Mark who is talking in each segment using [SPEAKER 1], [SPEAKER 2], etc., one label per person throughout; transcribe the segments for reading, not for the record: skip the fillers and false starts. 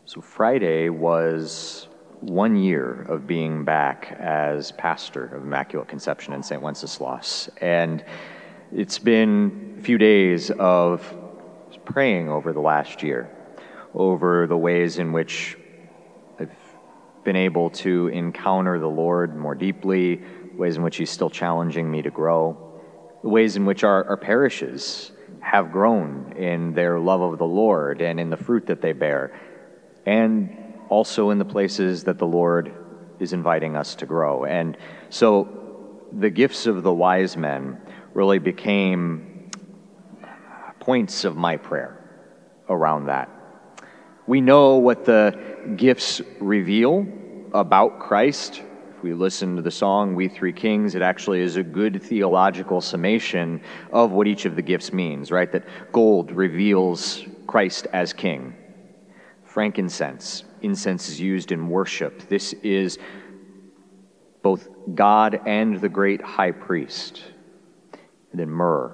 [SPEAKER 1] So Friday was 1 year of being back as pastor of Immaculate Conception in St. Wenceslas. And it's been a few days of praying over the last year, over the ways in which I've been able to encounter the Lord more deeply, ways in which He's still challenging me to grow, the ways in which our parishes have grown in their love of the Lord and in the fruit that they bear, and also in the places that the Lord is inviting us to grow. And so the gifts of the wise men really became points of my prayer around that. We know what the gifts reveal about Christ. If we listen to the song, We Three Kings, it actually is a good theological summation of what each of the gifts means, right? That gold reveals Christ as king. Frankincense, incense is used in worship. This is both God and the great high priest. And then myrrh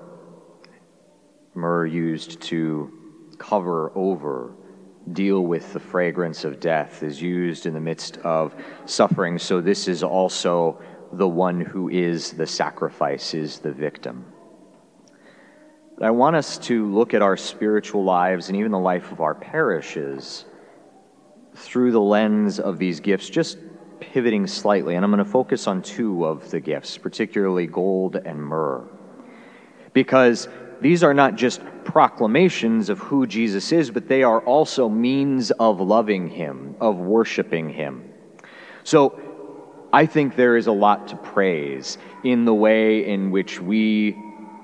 [SPEAKER 1] used to cover over, deal with the fragrance of death, is used in the midst of suffering. So this is also the one who is the sacrifice, is the victim. But I want us to look at our spiritual lives and even the life of our parishes through the lens of these gifts, just pivoting slightly. And I'm going to focus on two of the gifts, particularly gold and myrrh, because these are not just proclamations of who Jesus is, but they are also means of loving Him, of worshiping Him. So I think there is a lot to praise in the way in which we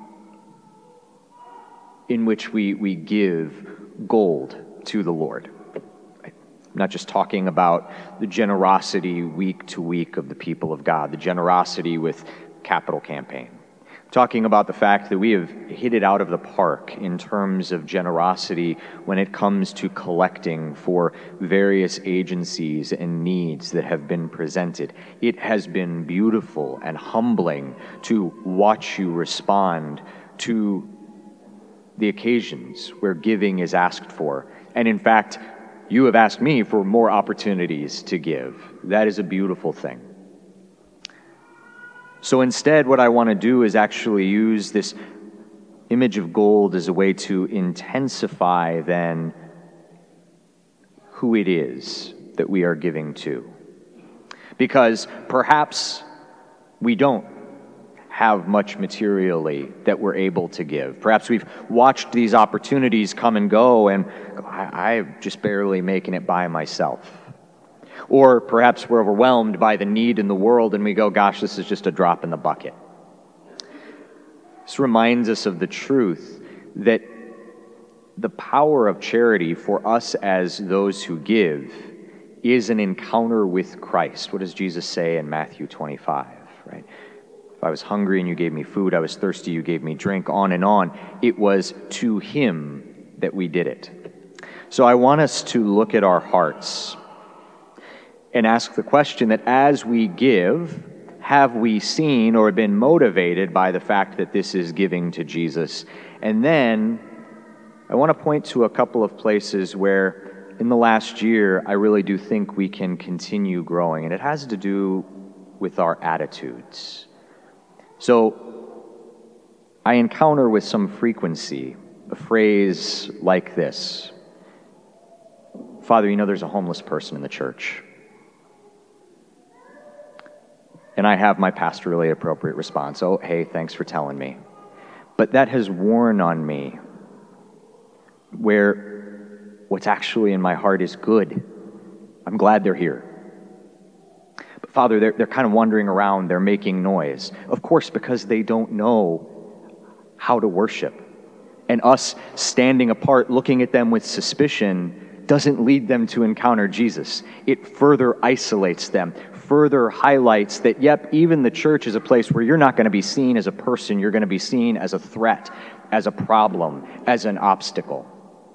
[SPEAKER 1] give gold to the Lord. I'm not just talking about the generosity week to week of the people of God, the generosity with capital campaign. I'm talking about the fact that we have hit it out of the park in terms of generosity when it comes to collecting for various agencies and needs that have been presented. It has been beautiful and humbling to watch you respond to the occasions where giving is asked for. And in fact, you have asked me for more opportunities to give. That is a beautiful thing. So instead, what I want to do is actually use this image of gold as a way to intensify then who it is that we are giving to. Because perhaps we don't have much materially that we're able to give. Perhaps we've watched these opportunities come and go, and I'm just barely making it by myself. Or perhaps we're overwhelmed by the need in the world, and we go, gosh, this is just a drop in the bucket. This reminds us of the truth that the power of charity for us as those who give is an encounter with Christ. What does Jesus say in Matthew 25, right? If I was hungry and you gave me food, I was thirsty, you gave me drink, on and on. It was to Him that we did it. So I want us to look at our hearts and ask the question that as we give, have we seen or been motivated by the fact that this is giving to Jesus? And then I want to point to a couple of places where in the last year I really do think we can continue growing, and it has to do with our attitudes. So I encounter with some frequency a phrase like this: Father, you know there's a homeless person in the church. And I have my pastorally appropriate response: oh, hey, thanks for telling me. But that has worn on me, where what's actually in my heart is good. I'm glad they're here. But Father, they're kind of wandering around, they're making noise. Of course, because they don't know how to worship. And us standing apart, looking at them with suspicion, doesn't lead them to encounter Jesus. It further isolates them, further highlights that, yep, even the church is a place where you're not going to be seen as a person, you're going to be seen as a threat, as a problem, as an obstacle.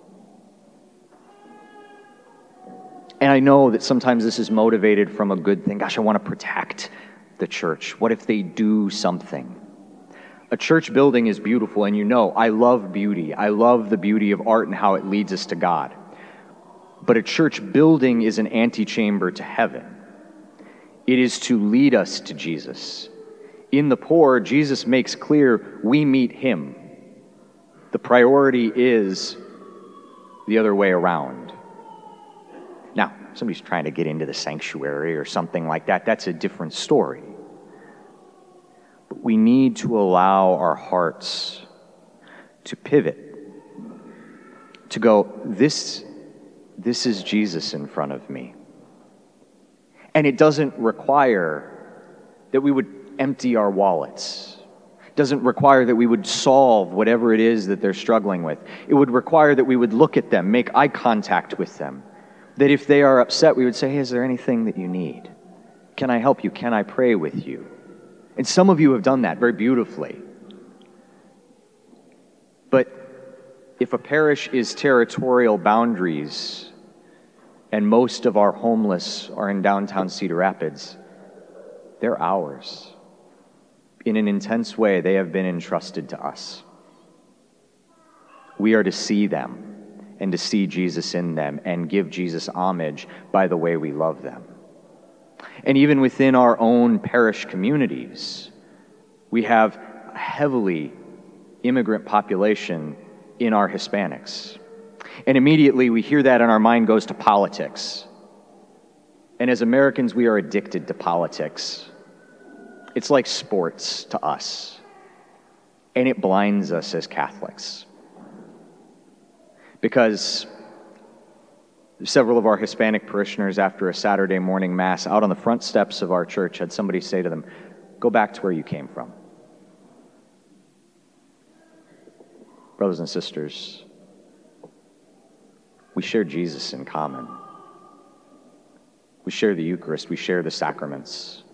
[SPEAKER 1] And I know that sometimes this is motivated from a good thing. Gosh, I want to protect the church. What if they do something? A church building is beautiful, and you know, I love beauty. I love the beauty of art and how it leads us to God. But a church building is an antechamber to heaven. It is to lead us to Jesus. In the poor, Jesus makes clear we meet him. The priority is the other way around. Now, somebody's trying to get into the sanctuary or something like that. That's a different story. But we need to allow our hearts to pivot, to go, this is Jesus in front of me. And it doesn't require that we would empty our wallets. It doesn't require that we would solve whatever it is that they're struggling with. It would require that we would look at them, make eye contact with them. That if they are upset, we would say, hey, is there anything that you need? Can I help you? Can I pray with you? And some of you have done that very beautifully. But if a parish is territorial boundaries, and most of our homeless are in downtown Cedar Rapids, they're ours. In an intense way, they have been entrusted to us. We are to see them and to see Jesus in them and give Jesus homage by the way we love them. And even within our own parish communities, we have a heavily immigrant population in our Hispanics. And immediately we hear that and our mind goes to politics. And as Americans, we are addicted to politics. It's like sports to us. And it blinds us as Catholics. Because several of our Hispanic parishioners, after a Saturday morning mass out on the front steps of our church, had somebody say to them, go back to where you came from. Brothers and sisters, we share Jesus in common. We share the Eucharist. We share the sacraments.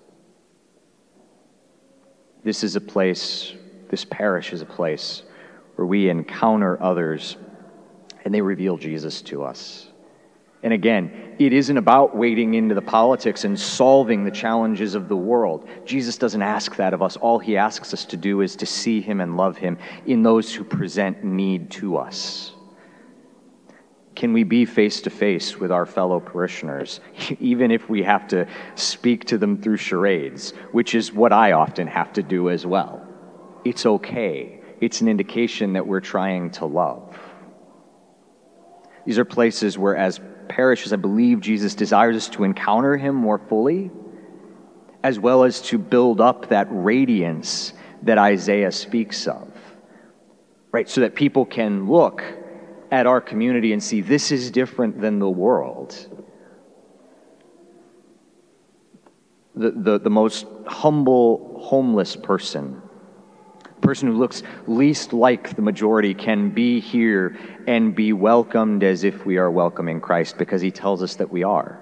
[SPEAKER 1] This is a place, this parish is a place where we encounter others and they reveal Jesus to us. And again, it isn't about wading into the politics and solving the challenges of the world. Jesus doesn't ask that of us. All he asks us to do is to see him and love him in those who present need to us. Can we be face to face with our fellow parishioners, even if we have to speak to them through charades, which is what I often have to do as well? It's okay. It's an indication that we're trying to love. These are places where, as parishes, I believe Jesus desires us to encounter him more fully, as well as to build up that radiance that Isaiah speaks of, right? So that people can look at our community and see this is different than the world. The most humble, homeless person who looks least like the majority can be here and be welcomed as if we are welcoming Christ because he tells us that we are.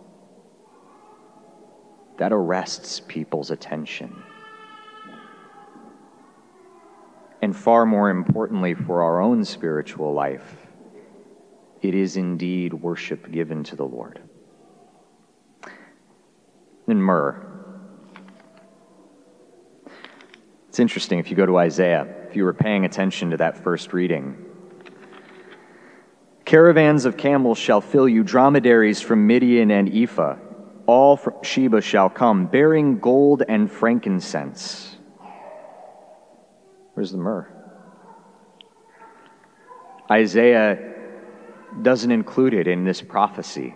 [SPEAKER 1] That arrests people's attention. And far more importantly for our own spiritual life, it is indeed worship given to the Lord. And myrrh. It's interesting, if you go to Isaiah, if you were paying attention to that first reading. Caravans of camels shall fill you, dromedaries from Midian and Ephah. All from Sheba shall come, bearing gold and frankincense. Where's the myrrh? Isaiah doesn't include it in this prophecy.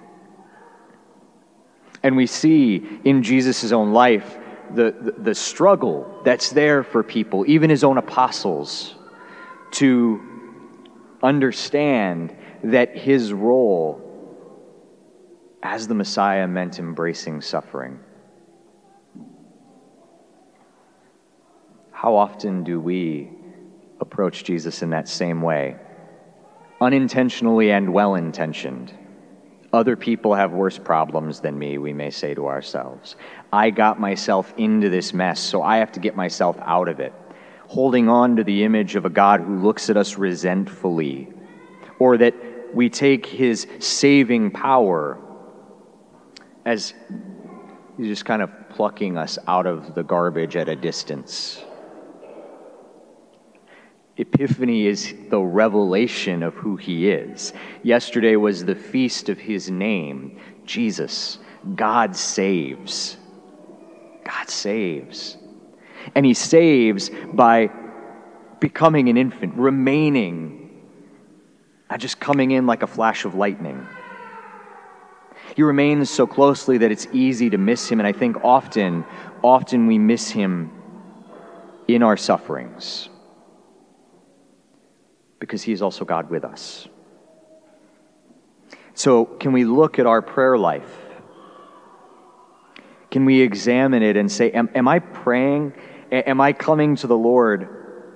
[SPEAKER 1] And we see in Jesus' own life the struggle that's there for people, even his own apostles, to understand that his role as the Messiah meant embracing suffering. How often do we approach Jesus in that same way? Unintentionally and well-intentioned. Other people have worse problems than me, we may say to ourselves. I got myself into this mess, so I have to get myself out of it. Holding on to the image of a God who looks at us resentfully, or that we take his saving power as he's just kind of plucking us out of the garbage at a distance. Epiphany is the revelation of who he is. Yesterday was the feast of his name, Jesus. God saves. God saves. And he saves by becoming an infant, remaining, not just coming in like a flash of lightning. He remains so closely that it's easy to miss him, and I think often we miss him in our sufferings, because he is also God with us. So can we look at our prayer life? Can we examine it and say, am I praying? Am I coming to the Lord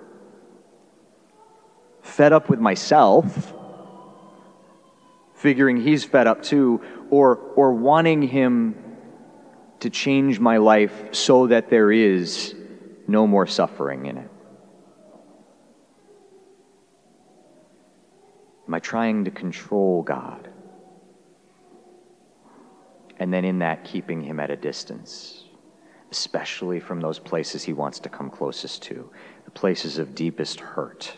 [SPEAKER 1] fed up with myself, figuring he's fed up too, or wanting him to change my life so that there is no more suffering in it? Am I trying to control God? And then in that, keeping him at a distance, especially from those places he wants to come closest to, the places of deepest hurt,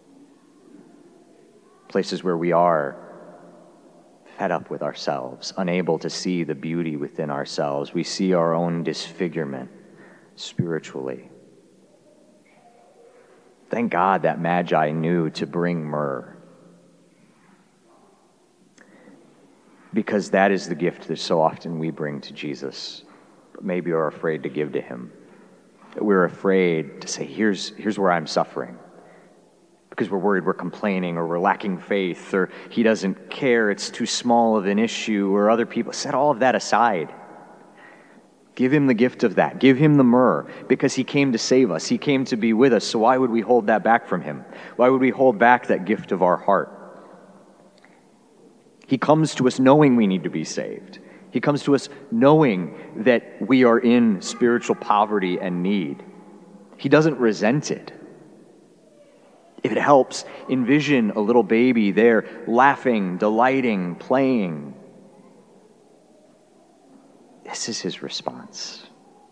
[SPEAKER 1] places where we are fed up with ourselves, unable to see the beauty within ourselves. We see our own disfigurement spiritually. Thank God that Magi knew to bring myrrh, because that is the gift that so often we bring to Jesus, but maybe are afraid to give to him. We're afraid to say, here's where I'm suffering, because we're worried we're complaining, or we're lacking faith, or he doesn't care, it's too small of an issue, or other people. Set all of that aside. Give him the gift of that. Give him the myrrh, because he came to save us. He came to be with us, so why would we hold that back from him? Why would we hold back that gift of our heart? He comes to us knowing we need to be saved. He comes to us knowing that we are in spiritual poverty and need. He doesn't resent it. If it helps, envision a little baby there, laughing, delighting, playing. This is his response.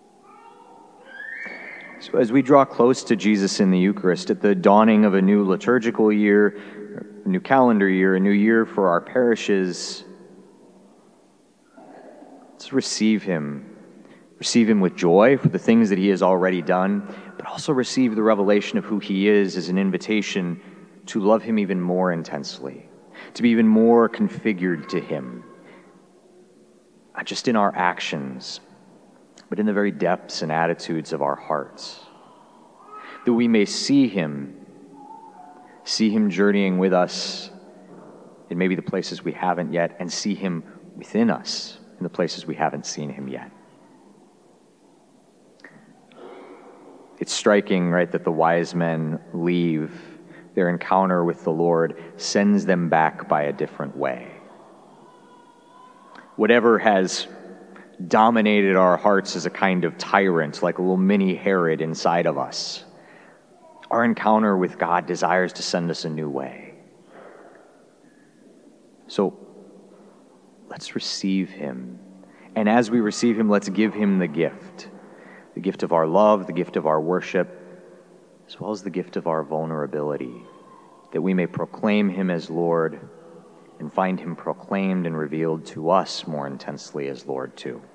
[SPEAKER 1] So as we draw close to Jesus in the Eucharist, at the dawning of a new liturgical year, a new calendar year, a new year for our parishes, let's receive him. Receive him with joy for the things that he has already done, but also receive the revelation of who he is as an invitation to love him even more intensely, to be even more configured to him, not just in our actions, but in the very depths and attitudes of our hearts, that we may see him journeying with us in maybe the places we haven't yet, and see him within us in the places we haven't seen him yet. It's striking, right, that the wise men leave. Their encounter with the Lord sends them back by a different way. Whatever has dominated our hearts as a kind of tyrant, like a little mini Herod inside of us, our encounter with God desires to send us a new way. So let's receive him. And as we receive him, let's give him the gift of our love, the gift of our worship, as well as the gift of our vulnerability, that we may proclaim him as Lord and find him proclaimed and revealed to us more intensely as Lord too.